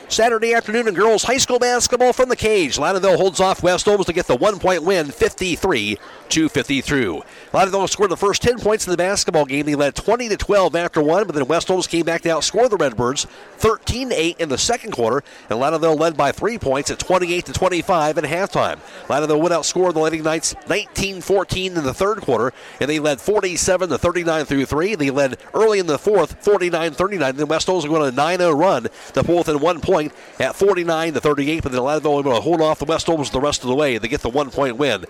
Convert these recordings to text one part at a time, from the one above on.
Saturday afternoon in girls high school basketball from the cage. Loudonville holds off West Olms to get the 1-point win, 53-52. Loudonville scored the first 10 points in the basketball game. They led 20-12 after one, but then West Olms came back to outscore the Redbirds 13-8 in the second quarter, and Loudonville led by 3 points at 28-25 at halftime. Loudonville would outscore the Lady Knights 19-14 in the third quarter, and they led 47-39 through three. They led early in the fourth, 49-39. Then West Olms went on a 9-0 run to pull within 1 point at 49-38, but then Loudonville able to hold off the West Olms the rest of the way. They get the 1-point win,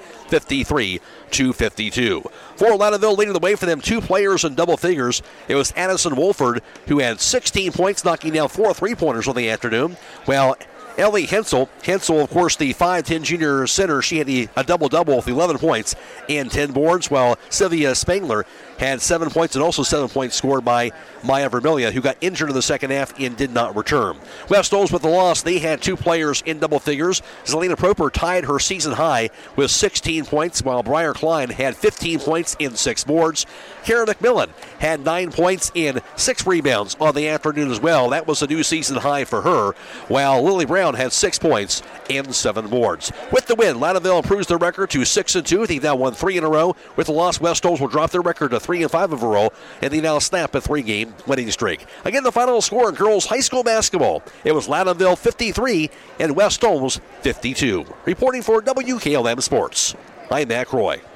53-52. For Loudonville, leading the way for them, 2 players in double figures. It was Addison Wolford, who had 16 points, knocking down 4 3-pointers on the afternoon, while Ellie Hensel, of course, the 5'10 junior center, she had a double-double with 11 points and 10 boards, while Sylvia Spangler had 7 points and also 7 points scored by Maya Vermilia, who got injured in the second half and did not return. West Olms with the loss, they had 2 players in double figures. Zelina Proper tied her season high with 16 points, while Briar Klein had 15 points and 6 boards. Karen McMillan had 9 points and 6 rebounds on the afternoon as well. That was a new season high for her, while Lily Brown had 6 points and 7 boards. With the win, Loudonville improves their record to 6-2. They've now won 3 in a row. With the loss, West Olms will drop their record to 3-5 overall, and they now snap a 3-game winning streak. Again, the final score in girls high school basketball. It was Loudonville 53 and West Olms 52. Reporting for WKLM Sports, I'm Matt Roy.